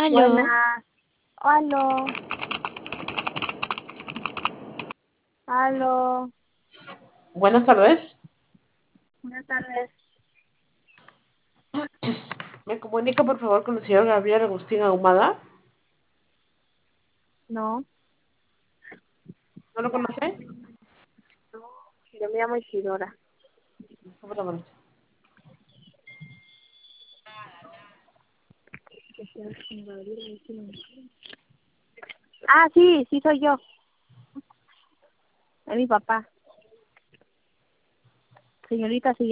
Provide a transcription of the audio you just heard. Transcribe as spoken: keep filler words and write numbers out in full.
Aló. Buenas. Aló. Aló. Buenas tardes. Buenas tardes. Me comunica por favor con el señor Gabriel Agustín Ahumada. No. ¿No lo conoce? Yo me llamo Isidora. ¿Cómo te llamas? Ah, sí, sí soy yo. Es mi papá. Señorita, sí.